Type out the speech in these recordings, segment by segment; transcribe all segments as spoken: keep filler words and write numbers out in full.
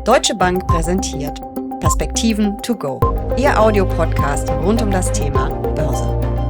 Deutsche Bank präsentiert Perspektiven to go, Ihr Audiopodcast rund um das Thema Börse.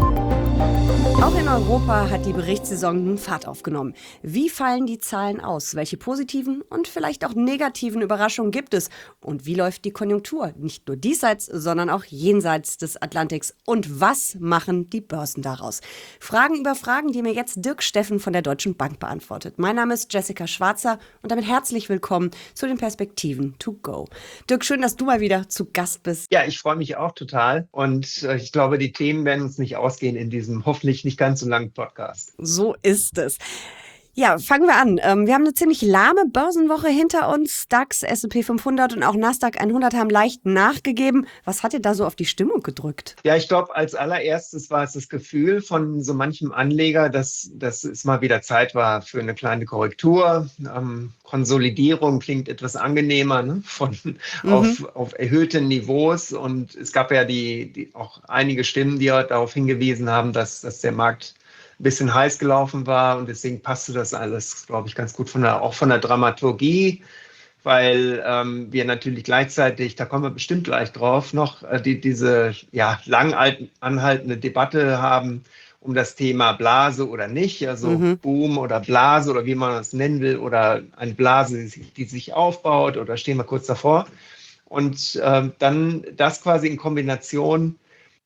Auch in Europa hat die Berichtssaison nun Fahrt aufgenommen. Wie fallen die Zahlen aus? Welche positiven und vielleicht auch negativen Überraschungen gibt es? Und wie läuft die Konjunktur? Nicht nur diesseits, sondern auch jenseits des Atlantiks. Und was machen die Börsen daraus? Fragen über Fragen, die mir jetzt Dirk Steffen von der Deutschen Bank beantwortet. Mein Name ist Jessica Schwarzer und damit herzlich willkommen zu den Perspektiven to go. Dirk, schön, dass du mal wieder zu Gast bist. Ja, ich freue mich auch total und äh, ich glaube, die Themen werden uns nicht ausgehen in diesem hoffentlich nicht ganz so langen Podcast. So ist es. Ja, fangen wir an. Wir haben eine ziemlich lahme Börsenwoche hinter uns. DAX, S und P fünfhundert und auch Nasdaq hundert haben leicht nachgegeben. Was hat dir da so auf die Stimmung gedrückt? Ja, ich glaube, als allererstes war es das Gefühl von so manchem Anleger, dass, dass es mal wieder Zeit war für eine kleine Korrektur. Ähm, Konsolidierung klingt etwas angenehmer, ne? Von mhm. auf, auf erhöhten Niveaus. Und es gab ja die, die auch einige Stimmen, die darauf hingewiesen haben, dass, dass der Markt ein bisschen heiß gelaufen war und deswegen passte das alles, glaube ich, ganz gut von der, auch von der Dramaturgie, weil ähm, wir natürlich gleichzeitig, da kommen wir bestimmt gleich drauf, noch äh, die, diese ja, lang anhaltende Debatte haben um das Thema Blase oder nicht, also mhm. Boom oder Blase oder wie man das nennen will oder eine Blase, die sich, die sich aufbaut oder stehen wir kurz davor. Und äh, dann das quasi in Kombination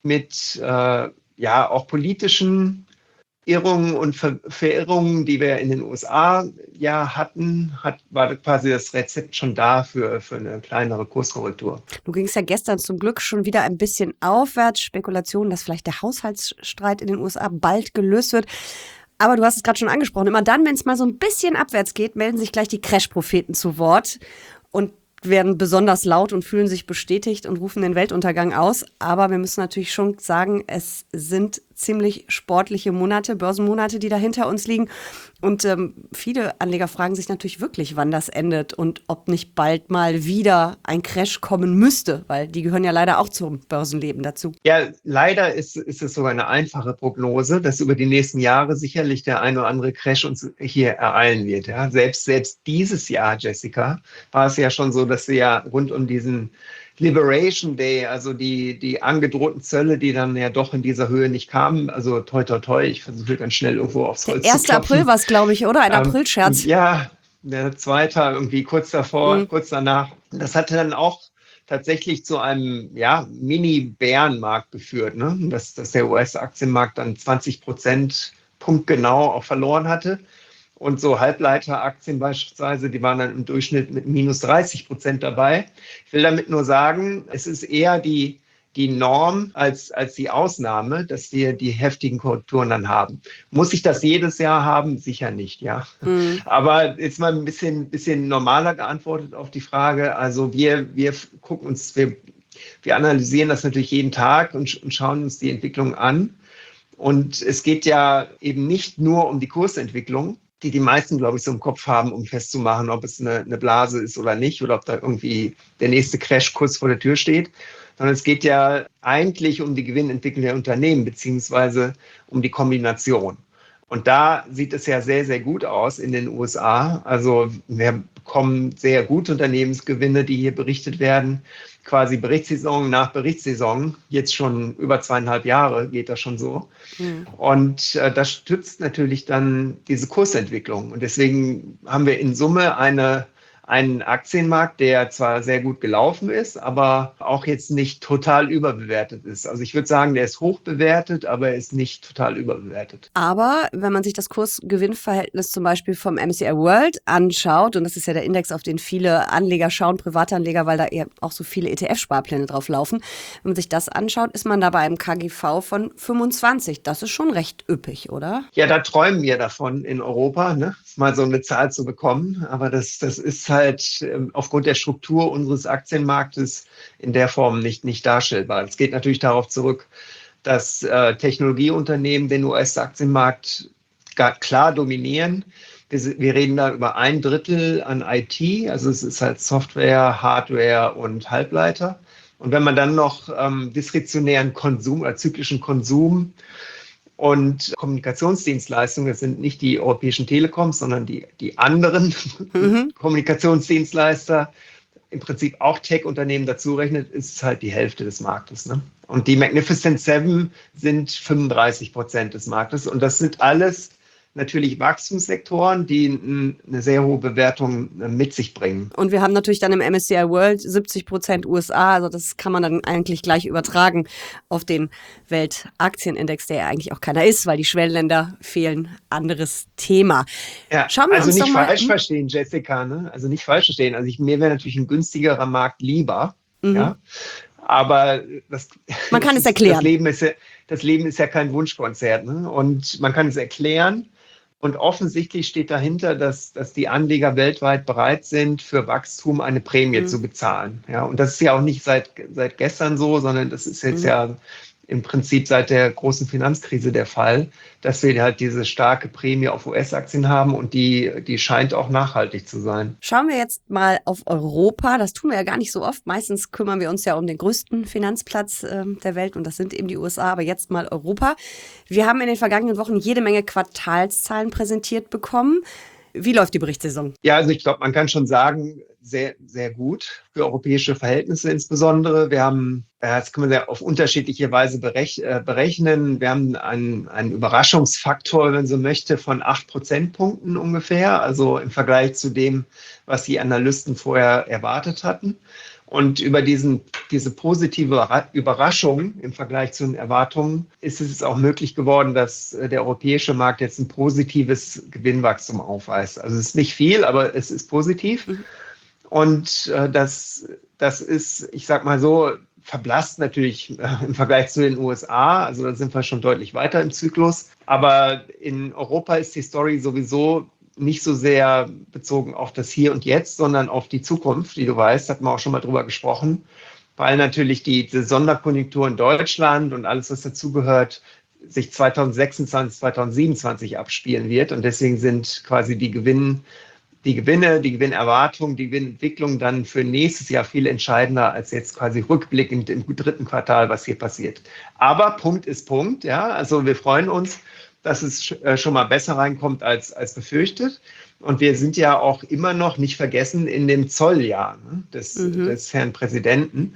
mit äh, ja auch politischen Irrungen und Ver- Verirrungen, die wir in den U S A ja hatten, hat, war quasi das Rezept schon da für, für eine kleinere Kurskorrektur. Du gingst ja gestern zum Glück schon wieder ein bisschen aufwärts. Spekulationen, dass vielleicht der Haushaltsstreit in den U S A bald gelöst wird. Aber du hast es gerade schon angesprochen. Immer dann, wenn es mal so ein bisschen abwärts geht, melden sich gleich die Crash-Propheten zu Wort und werden besonders laut und fühlen sich bestätigt und rufen den Weltuntergang aus. Aber wir müssen natürlich schon sagen, es sind ziemlich sportliche Monate, Börsenmonate, die da hinter uns liegen. Und ähm, viele Anleger fragen sich natürlich wirklich, wann das endet und ob nicht bald mal wieder ein Crash kommen müsste, weil die gehören ja leider auch zum Börsenleben dazu. Ja, leider ist, ist es sogar eine einfache Prognose, dass über die nächsten Jahre sicherlich der ein oder andere Crash uns hier ereilen wird. Ja. Selbst, selbst dieses Jahr, Jessica, war es ja schon so, dass wir ja rund um diesen Liberation Day, also die, die angedrohten Zölle, die dann ja doch in dieser Höhe nicht kamen, also toi toi toi, ich versuche ganz schnell irgendwo aufs Holz zu klopfen. Der erste April war es, glaube ich, oder? Ein ähm, Aprilscherz. Ja, der zweite irgendwie kurz davor, mhm. kurz danach. Das hatte dann auch tatsächlich zu einem ja, Mini-Bärenmarkt geführt, ne? dass, dass der U S-Aktienmarkt dann zwanzig Prozent punktgenau auch verloren hatte. Und so Halbleiteraktien beispielsweise, die waren dann im Durchschnitt mit minus dreißig Prozent dabei. Ich will damit nur sagen, es ist eher die, die Norm als, als die Ausnahme, dass wir die heftigen Korrekturen dann haben. Muss ich das jedes Jahr haben? Sicher nicht, ja. Mhm. Aber jetzt mal ein bisschen, bisschen normaler geantwortet auf die Frage. Also wir, wir gucken uns, wir, wir analysieren das natürlich jeden Tag und, und schauen uns die Entwicklung an. Und es geht ja eben nicht nur um die Kursentwicklung, die die meisten, glaube ich, so im Kopf haben, um festzumachen, ob es eine, eine Blase ist oder nicht oder ob da irgendwie der nächste Crash kurz vor der Tür steht, sondern es geht ja eigentlich um die Gewinnentwicklung der Unternehmen beziehungsweise um die Kombination. Und da sieht es ja sehr, sehr gut aus in den U S A. Also wir bekommen sehr gute Unternehmensgewinne, die hier berichtet werden. Quasi Berichtssaison nach Berichtssaison, jetzt schon über zweieinhalb Jahre geht das schon so. Mhm. Und äh, das stützt natürlich dann diese Kursentwicklung. Und deswegen haben wir in Summe eine einen Aktienmarkt, der zwar sehr gut gelaufen ist, aber auch jetzt nicht total überbewertet ist. Also ich würde sagen, der ist hoch bewertet, aber er ist nicht total überbewertet. Aber wenn man sich das Kurs-Gewinn-Verhältnis zum Beispiel vom M S C I World anschaut, und das ist ja der Index, auf den viele Anleger schauen, Privatanleger, weil da eher auch so viele E T F-Sparpläne drauf laufen. Wenn man sich das anschaut, ist man da bei einem K G V von fünfundzwanzig. Das ist schon recht üppig, oder? Ja, da träumen wir davon in Europa, ne? Mal so eine Zahl zu bekommen. Aber das, das ist halt aufgrund der Struktur unseres Aktienmarktes in der Form nicht, nicht darstellbar. Es geht natürlich darauf zurück, dass äh, Technologieunternehmen den U S-Aktienmarkt klar dominieren. Wir, wir reden da über ein Drittel an I T, also es ist halt Software, Hardware und Halbleiter. Und wenn man dann noch ähm, diskretionären Konsum oder zyklischen Konsum und Kommunikationsdienstleistungen, das sind nicht die europäischen Telekoms, sondern die, die anderen mhm. Kommunikationsdienstleister im Prinzip auch Tech-Unternehmen dazu rechnet, ist es halt die Hälfte des Marktes. Ne? Und die Magnificent Seven sind fünfunddreißig Prozent des Marktes. Und das sind alles natürlich Wachstumssektoren, die eine sehr hohe Bewertung mit sich bringen. Und wir haben natürlich dann im M S C I World siebzig Prozent U S A, also das kann man dann eigentlich gleich übertragen auf den Weltaktienindex, der ja eigentlich auch keiner ist, weil die Schwellenländer fehlen. Anderes Thema. Ja, Schauen wir also uns nicht doch mal falsch verstehen, Jessica, ne? Also nicht falsch verstehen. Also ich, mir wäre natürlich ein günstigerer Markt lieber, mhm. ja. Aber das, man kann das es erklären. Das Leben ist ja, das Leben ist ja kein Wunschkonzert, ne? Und man kann es erklären. Und offensichtlich steht dahinter, dass, dass die Anleger weltweit bereit sind, für Wachstum eine Prämie mhm. zu bezahlen. Ja, und das ist ja auch nicht seit, seit gestern so, sondern das ist jetzt mhm. ja im Prinzip seit der großen Finanzkrise der Fall, dass wir halt diese starke Prämie auf U S-Aktien haben und die, die scheint auch nachhaltig zu sein. Schauen wir jetzt mal auf Europa. Das tun wir ja gar nicht so oft. Meistens kümmern wir uns ja um den größten Finanzplatz äh, der Welt und das sind eben die U S A, aber jetzt mal Europa. Wir haben in den vergangenen Wochen jede Menge Quartalszahlen präsentiert bekommen. Wie läuft die Berichtssaison? Ja, also ich glaube, man kann schon sagen, sehr, sehr gut für europäische Verhältnisse insbesondere. Wir haben, das kann man ja auf unterschiedliche Weise berechnen. Wir haben einen, einen Überraschungsfaktor, wenn man so möchte, von acht Prozentpunkten ungefähr, also im Vergleich zu dem, was die Analysten vorher erwartet hatten. Und über diesen, diese positive Überraschung im Vergleich zu den Erwartungen ist es auch möglich geworden, dass der europäische Markt jetzt ein positives Gewinnwachstum aufweist. Also es ist nicht viel, aber es ist positiv. Mhm. Und äh, das, das ist, ich sag mal so, verblasst natürlich äh, im Vergleich zu den U S A. Also da sind wir schon deutlich weiter im Zyklus. Aber in Europa ist die Story sowieso nicht so sehr bezogen auf das Hier und Jetzt, sondern auf die Zukunft. Wie du weißt, hatten wir auch schon mal drüber gesprochen, weil natürlich die, die Sonderkonjunktur in Deutschland und alles, was dazugehört, sich zweitausendsechsundzwanzig, zweitausendsiebenundzwanzig abspielen wird. Und deswegen sind quasi die Gewinn, die Gewinne, die Gewinnerwartungen, die Gewinnentwicklung dann für nächstes Jahr viel entscheidender als jetzt quasi rückblickend im dritten Quartal, was hier passiert. Aber Punkt ist Punkt, ja. Also wir freuen uns, dass es schon mal besser reinkommt als, als befürchtet. Und wir sind ja auch immer noch nicht vergessen in dem Zolljahr, ne, des, mhm. des Herrn Präsidenten.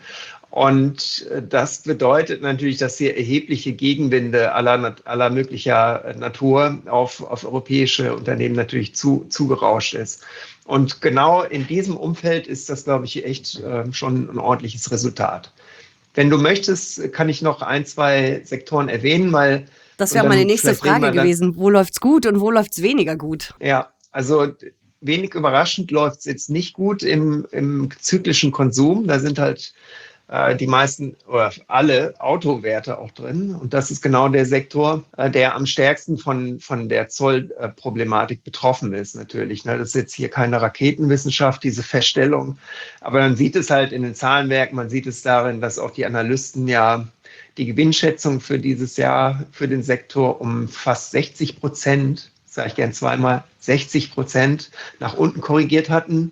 Und das bedeutet natürlich, dass hier erhebliche Gegenwinde aller, aller möglicher Natur auf, auf europäische Unternehmen natürlich zu, zugerauscht ist. Und genau in diesem Umfeld ist das, glaube ich, echt äh, schon ein ordentliches Resultat. Wenn du möchtest, kann ich noch ein, zwei Sektoren erwähnen, weil das wäre meine nächste Frage gewesen. Wo läuft's gut und wo läuft's weniger gut? Ja, also wenig überraschend läuft es jetzt nicht gut im, im zyklischen Konsum. Da sind halt äh, die meisten oder alle Autowerte auch drin. Und das ist genau der Sektor, äh, der am stärksten von, von der Zollproblematik betroffen ist natürlich. Ne? Das ist jetzt hier keine Raketenwissenschaft, diese Feststellung. Aber man sieht es halt in den Zahlenwerken, man sieht es darin, dass auch die Analysten ja die Gewinnschätzung für dieses Jahr für den Sektor um fast sechzig Prozent, sage ich gern zweimal, sechzig Prozent nach unten korrigiert hatten.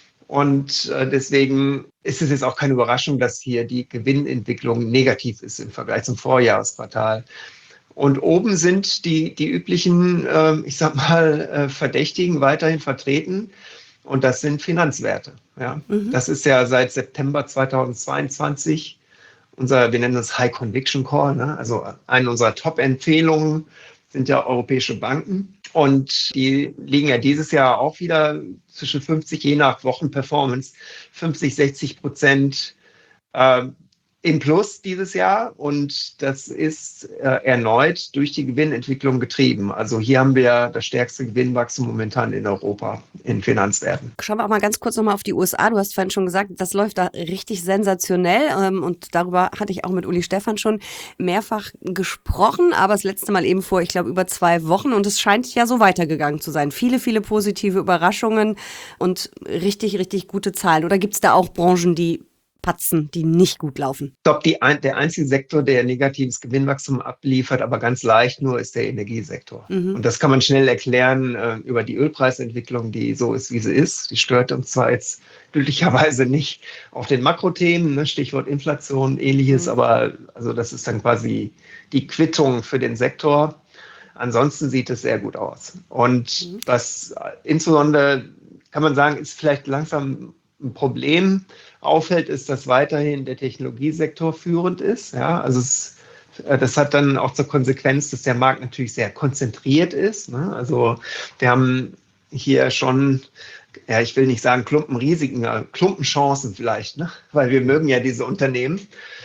Und äh, deswegen ist es jetzt auch keine Überraschung, dass hier die Gewinnentwicklung negativ ist im Vergleich zum Vorjahresquartal. Und oben sind die, die üblichen, äh, ich sag mal, äh, Verdächtigen weiterhin vertreten. Und das sind Finanzwerte. Ja. Mhm. Das ist ja seit September zweitausendzweiundzwanzig unser, wir nennen das High Conviction Call, ne? Also eine unserer Top-Empfehlungen sind ja europäische Banken. Und die liegen ja dieses Jahr auch wieder zwischen fünfzig, je nach Wochenperformance, fünfzig, sechzig Prozent äh, im Plus dieses Jahr. Und das ist äh, erneut durch die Gewinnentwicklung getrieben. Also hier haben wir das stärkste Gewinnwachstum momentan in Europa in Finanzwerten. Schauen wir auch mal ganz kurz nochmal auf die U S A. Du hast vorhin schon gesagt, das läuft da richtig sensationell. Ähm, und darüber hatte ich auch mit Uli Stephan schon mehrfach gesprochen. Aber das letzte Mal eben vor, ich glaube, über zwei Wochen. Und es scheint ja so weitergegangen zu sein. Viele, viele positive Überraschungen und richtig, richtig gute Zahlen. Oder gibt es da auch Branchen, die patzen, die nicht gut laufen? Ich glaube, die, der einzige Sektor, der negatives Gewinnwachstum abliefert, aber ganz leicht nur, ist der Energiesektor. Mhm. Und das kann man schnell erklären äh, über die Ölpreisentwicklung, die so ist, wie sie ist. Die stört uns zwar jetzt glücklicherweise nicht auf den Makrothemen, ne, Stichwort Inflation, ähnliches, mhm. aber also das ist dann quasi die Quittung für den Sektor. Ansonsten sieht es sehr gut aus. Und mhm. was insbesondere, kann man sagen, ist vielleicht langsam ein Problem auffällt, ist, dass weiterhin der Technologiesektor führend ist. Ja, also es, das hat dann auch zur Konsequenz, dass der Markt natürlich sehr konzentriert ist. Ne? Also wir haben hier schon, ja, ich will nicht sagen Klumpenrisiken, Klumpenchancen vielleicht, ne? Weil wir mögen ja diese Unternehmen.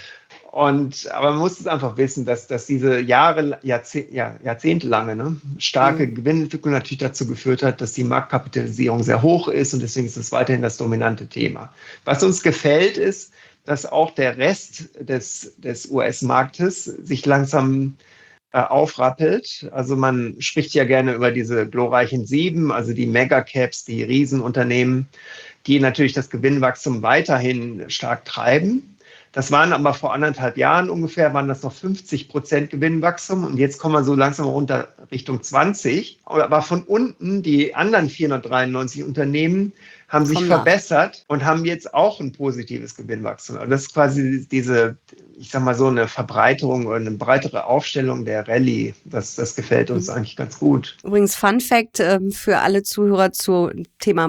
Und, aber man muss es einfach wissen, dass, dass diese Jahre, Jahrzeh- ja, jahrzehntelange ne, starke mhm. Gewinnentwicklung natürlich dazu geführt hat, dass die Marktkapitalisierung sehr hoch ist und deswegen ist es weiterhin das dominante Thema. Was uns gefällt, ist, dass auch der Rest des, des U S-Marktes sich langsam äh, aufrappelt. Also man spricht ja gerne über diese glorreichen Sieben, also die Megacaps, die Riesenunternehmen, die natürlich das Gewinnwachstum weiterhin stark treiben. Das waren aber vor anderthalb Jahren ungefähr, waren das noch fünfzig Prozent Gewinnwachstum und jetzt kommen wir so langsam runter Richtung zwanzig. Aber von unten, die anderen vierhundertdreiundneunzig Unternehmen haben sich verbessert und haben jetzt auch ein positives Gewinnwachstum. Also das ist quasi diese, ich sag mal so eine Verbreiterung oder eine breitere Aufstellung der Rallye. Das, das gefällt uns mhm. eigentlich ganz gut. Übrigens Fun Fact äh, für alle Zuhörer zum Thema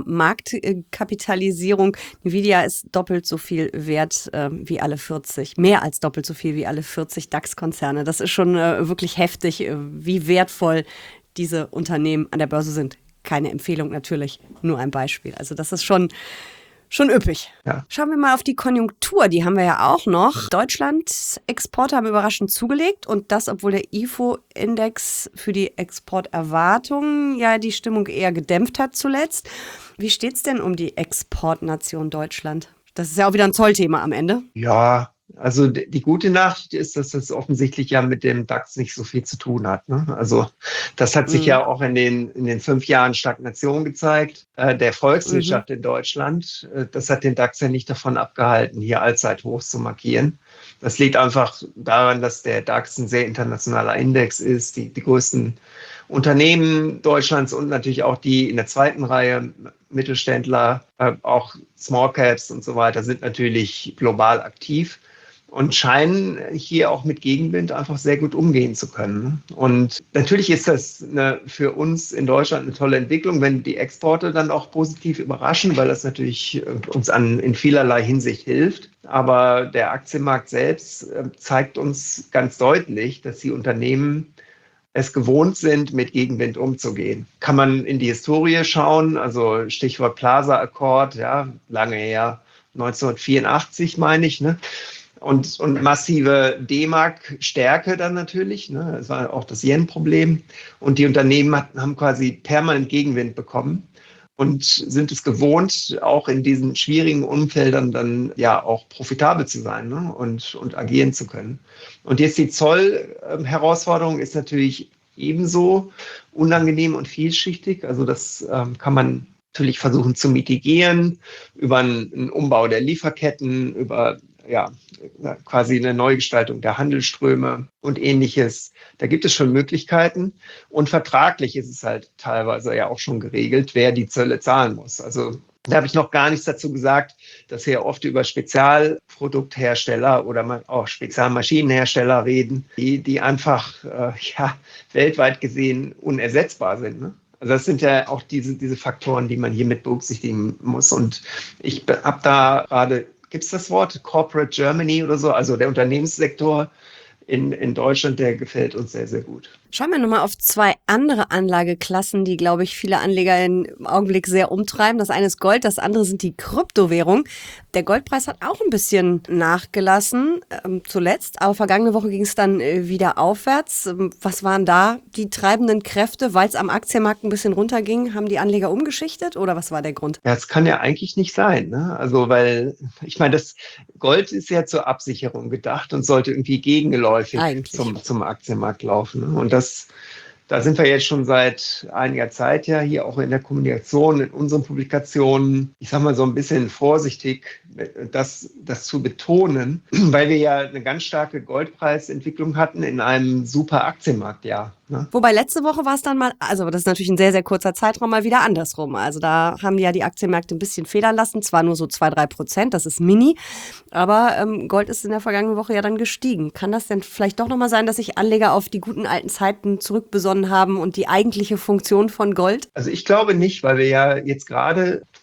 Marktkapitalisierung. Nvidia ist doppelt so viel wert äh, wie alle vierzig, mehr als doppelt so viel wie alle vierzig DAX-Konzerne. Das ist schon äh, wirklich heftig, äh, wie wertvoll diese Unternehmen an der Börse sind. Keine Empfehlung natürlich, nur ein Beispiel. Also das ist schon, schon üppig. Ja. Schauen wir mal auf die Konjunktur, die haben wir ja auch noch. Deutschlands Exporte haben überraschend zugelegt und das, obwohl der I F O-Index für die Exporterwartungen ja die Stimmung eher gedämpft hat zuletzt. Wie steht's denn um die Exportnation Deutschland? Das ist ja auch wieder ein Zollthema am Ende. Ja, also die gute Nachricht ist, dass das offensichtlich ja mit dem DAX nicht so viel zu tun hat. Ne? Also das hat sich mhm. ja auch in den, in den fünf Jahren Stagnation gezeigt. Äh, der Volkswirtschaft mhm. in Deutschland, äh, das hat den DAX ja nicht davon abgehalten, hier Allzeithochs zu markieren. Das liegt einfach daran, dass der DAX ein sehr internationaler Index ist. Die, die größten Unternehmen Deutschlands und natürlich auch die in der zweiten Reihe, Mittelständler, äh, auch Small Caps und so weiter, sind natürlich global aktiv und scheinen hier auch mit Gegenwind einfach sehr gut umgehen zu können. Und natürlich ist das eine, für uns in Deutschland eine tolle Entwicklung, wenn die Exporte dann auch positiv überraschen, weil das natürlich uns an, in vielerlei Hinsicht hilft. Aber der Aktienmarkt selbst zeigt uns ganz deutlich, dass die Unternehmen es gewohnt sind, mit Gegenwind umzugehen. Kann man in die Historie schauen, also Stichwort Plaza Accord, ja, lange her, neunzehnhundertvierundachtzig meine ich, ne? Und, und massive D-Mark-Stärke dann natürlich, ne? Das war auch das Yen-Problem. Und die Unternehmen hat, haben quasi permanent Gegenwind bekommen und sind es gewohnt, auch in diesen schwierigen Umfeldern dann ja auch profitabel zu sein, ne? und, und agieren zu können. Und jetzt die Zollherausforderung ist natürlich ebenso unangenehm und vielschichtig. Also das ähm, kann man natürlich versuchen zu mitigieren über einen, einen Umbau der Lieferketten, über ja, quasi eine Neugestaltung der Handelsströme und Ähnliches. Da gibt es schon Möglichkeiten. Und vertraglich ist es halt teilweise ja auch schon geregelt, wer die Zölle zahlen muss. Also da habe ich noch gar nichts dazu gesagt, dass wir oft über Spezialprodukthersteller oder auch Spezialmaschinenhersteller reden, die, die einfach äh, ja, weltweit gesehen unersetzbar sind. Ne? Also das sind ja auch diese, diese Faktoren, die man hier mit berücksichtigen muss. Und ich habe da gerade, gibt es das Wort Corporate Germany oder so, also der Unternehmenssektor in, in Deutschland, der gefällt uns sehr, sehr gut. Schauen wir nochmal auf zwei andere Anlageklassen, die, glaube ich, viele Anleger im Augenblick sehr umtreiben. Das eine ist Gold, das andere sind die Kryptowährungen. Der Goldpreis hat auch ein bisschen nachgelassen ähm, zuletzt, aber vergangene Woche ging es dann äh, wieder aufwärts. Ähm, was waren da die treibenden Kräfte? Weil es am Aktienmarkt ein bisschen runterging, haben die Anleger umgeschichtet oder was war der Grund? Ja, das kann ja eigentlich nicht sein, ne? Also, weil, ich meine, das Gold ist ja zur Absicherung gedacht und sollte irgendwie gegenläufig zum, zum Aktienmarkt laufen. Ne? Und das Das, da sind wir jetzt schon seit einiger Zeit ja hier auch in der Kommunikation, in unseren Publikationen, ich sage mal so ein bisschen vorsichtig, das, das zu betonen, weil wir ja eine ganz starke Goldpreisentwicklung hatten in einem super Aktienmarktjahr. Ne? Wobei letzte Woche war es dann mal, also das ist natürlich ein sehr, sehr kurzer Zeitraum, mal wieder andersrum. Also da haben ja die Aktienmärkte ein bisschen federn lassen, zwar nur so zwei, drei Prozent, das ist mini, aber ähm, Gold ist in der vergangenen Woche ja dann gestiegen. Kann das denn vielleicht doch nochmal sein, dass sich Anleger auf die guten alten Zeiten zurückbesonnen haben und die eigentliche Funktion von Gold? Also ich glaube nicht, weil wir ja jetzt gerade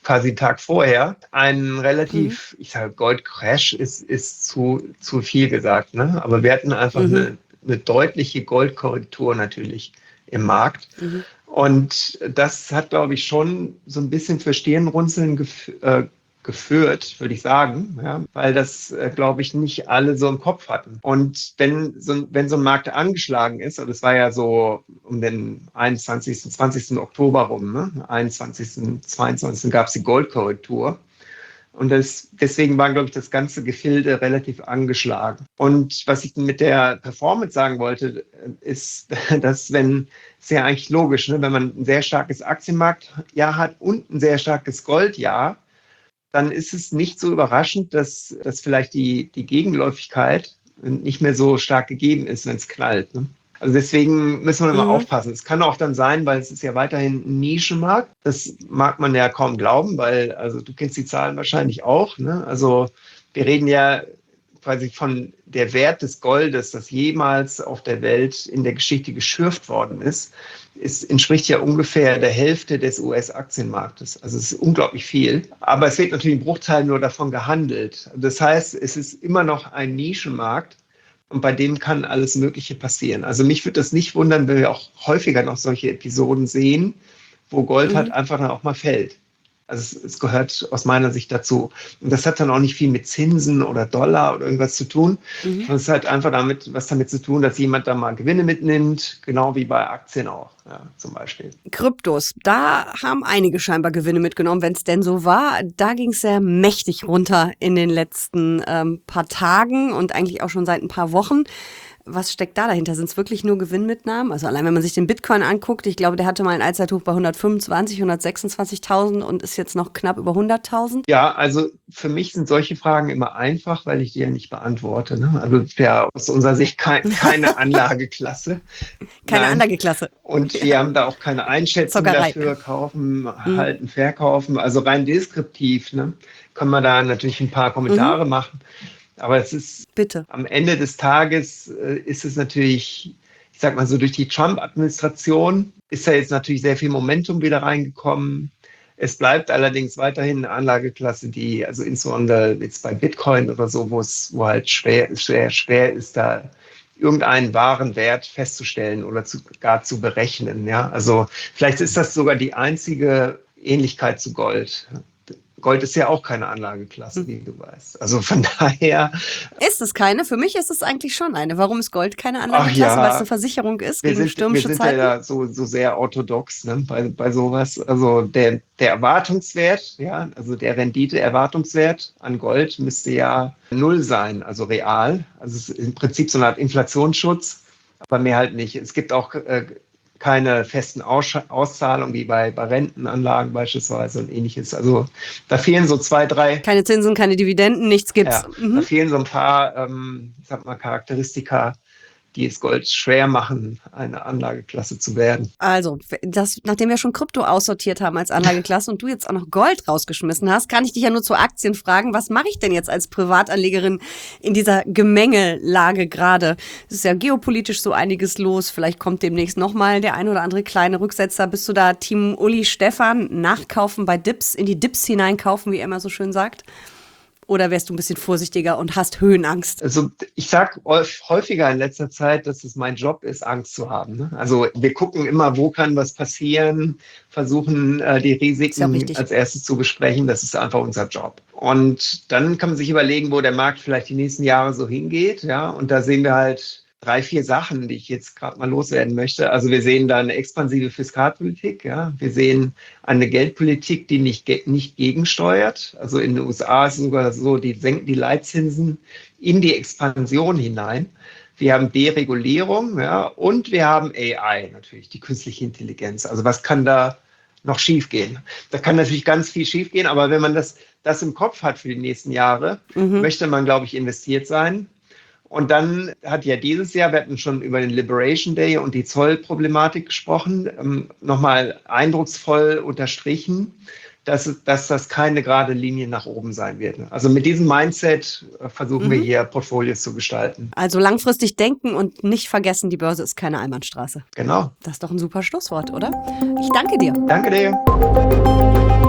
quasi einen Tag vorher, ein relativ, mhm. ich sage, Goldcrash ist, ist zu, zu viel gesagt, ne? Aber wir hatten einfach mhm. eine, eine deutliche Goldkorrektur natürlich im Markt. Mhm. Und das hat, glaube ich, schon so ein bisschen für Stirnrunzeln gef- äh, geführt, würde ich sagen, ja, weil das, äh, glaube ich, nicht alle so im Kopf hatten. Und wenn so, wenn so ein Markt angeschlagen ist, und das war ja so um den einundzwanzigsten, zwanzigsten Oktober rum, ne? einundzwanzigsten, zweiundzwanzigsten gab es die Goldkorrektur. Und das, deswegen war, glaube ich, das ganze Gefilde relativ angeschlagen. Und was ich mit der Performance sagen wollte, ist, dass wenn, ist ja eigentlich logisch, ne? Wenn man ein sehr starkes Aktienmarktjahr hat und ein sehr starkes Goldjahr, dann ist es nicht so überraschend, dass, dass vielleicht die, die Gegenläufigkeit nicht mehr so stark gegeben ist, wenn es knallt. Ne? Also deswegen müssen wir immer mhm. aufpassen. Es kann auch dann sein, weil es ist ja weiterhin ein Nischenmarkt. Das mag man ja kaum glauben, weil, also du kennst die Zahlen wahrscheinlich auch. Ne? Also wir reden ja quasi von der Wert des Goldes, das jemals auf der Welt in der Geschichte geschürft worden ist, ist, entspricht ja ungefähr der Hälfte des U S-Aktienmarktes. Also es ist unglaublich viel. Aber es wird natürlich ein Bruchteil nur davon gehandelt. Das heißt, es ist immer noch ein Nischenmarkt und bei dem kann alles Mögliche passieren. Also mich würde das nicht wundern, wenn wir auch häufiger noch solche Episoden sehen, wo Gold mhm. halt einfach dann auch mal fällt. Also es, es gehört aus meiner Sicht dazu. Und das hat dann auch nicht viel mit Zinsen oder Dollar oder irgendwas zu tun. Mhm. Es hat einfach damit, was damit zu tun, dass jemand da mal Gewinne mitnimmt, genau wie bei Aktien auch, ja, zum Beispiel. Kryptos, da haben einige scheinbar Gewinne mitgenommen, wenn es denn so war. Da ging es sehr mächtig runter in den letzten ähm, paar Tagen und eigentlich auch schon seit ein paar Wochen. Was steckt da dahinter? Sind es wirklich nur Gewinnmitnahmen? Also allein wenn man sich den Bitcoin anguckt, ich glaube, der hatte mal ein Allzeithoch bei hundertfünfundzwanzig, hundertsechsundzwanzigtausend und ist jetzt noch knapp über hunderttausend. Ja, also für mich sind solche Fragen immer einfach, weil ich die ja nicht beantworte. Ne? Also das wäre aus unserer Sicht kein, keine Anlageklasse. Keine Nein. Anlageklasse. Und ja. wir haben da auch keine Einschätzung Zockerei. dafür, kaufen, mhm. halten, verkaufen. Also rein deskriptiv, ne? Können wir da natürlich ein paar Kommentare mhm. machen. Aber es ist, Bitte. Am Ende des Tages äh, ist es natürlich, ich sag mal so, durch die Trump-Administration ist da jetzt natürlich sehr viel Momentum wieder reingekommen. Es bleibt allerdings weiterhin eine Anlageklasse, die, also insbesondere jetzt bei Bitcoin oder so, wo es, wo halt schwer, schwer, schwer ist, da irgendeinen wahren Wert festzustellen oder zu, gar zu berechnen. Ja? Also vielleicht ist das sogar die einzige Ähnlichkeit zu Gold. Gold ist ja auch keine Anlageklasse, wie du weißt. Also von daher... Ist es keine? Für mich ist es eigentlich schon eine. Warum ist Gold keine Anlageklasse? Ja, weil es eine Versicherung ist gegen sind, stürmische wir Zeiten? Wir sind ja so, so sehr orthodox, ne, bei, bei sowas. Also der, der Erwartungswert, ja, also der Rendite-Erwartungswert an Gold müsste ja null sein, also real. Also es ist im Prinzip so eine Art Inflationsschutz, aber mehr halt nicht. Es gibt auch... Äh, keine festen Aus- Auszahlungen wie bei, bei Rentenanlagen beispielsweise und ähnliches. Also da fehlen so zwei, drei... Keine Zinsen, keine Dividenden, nichts gibt's. Ja, mhm. Da fehlen so ein paar, ähm, ich sag mal, Charakteristika, die es Gold schwer machen, eine Anlageklasse zu werden. Also, das, nachdem wir schon Krypto aussortiert haben als Anlageklasse und du jetzt auch noch Gold rausgeschmissen hast, kann ich dich ja nur zu Aktien fragen. Was mache ich denn jetzt als Privatanlegerin in dieser Gemengelage gerade? Es ist ja geopolitisch so einiges los. Vielleicht kommt demnächst nochmal der ein oder andere kleine Rücksetzer. Bist du da Team Uli Stephan, nachkaufen bei Dips, in die Dips hineinkaufen, wie er immer so schön sagt? Oder wärst du ein bisschen vorsichtiger und hast Höhenangst? Also ich sage häufiger in letzter Zeit, dass es mein Job ist, Angst zu haben. Ne? Also wir gucken immer, wo kann was passieren, versuchen äh, die Risiken als erstes zu besprechen. Das ist einfach unser Job. Und dann kann man sich überlegen, wo der Markt vielleicht die nächsten Jahre so hingeht. Ja? Und da sehen wir halt drei, vier Sachen, die ich jetzt gerade mal loswerden möchte. Also wir sehen da eine expansive Fiskalpolitik. Ja? Wir sehen eine Geldpolitik, die nicht, nicht gegensteuert. Also in den U S A ist es sogar so, die senken die Leitzinsen in die Expansion hinein. Wir haben Deregulierung, ja, und wir haben A I natürlich, die künstliche Intelligenz. Also was kann da noch schiefgehen? Da kann natürlich ganz viel schiefgehen, aber wenn man das, das im Kopf hat für die nächsten Jahre, mhm. möchte man, glaube ich, investiert sein. Und dann hat ja dieses Jahr, wir hatten schon über den Liberation Day und die Zollproblematik gesprochen, ähm, nochmal eindrucksvoll unterstrichen, dass, dass das keine gerade Linie nach oben sein wird. Also mit diesem Mindset äh, versuchen mhm. wir hier Portfolios zu gestalten. Also langfristig denken und nicht vergessen, die Börse ist keine Einbahnstraße. Genau. Das ist doch ein super Schlusswort, oder? Ich danke dir. Danke dir.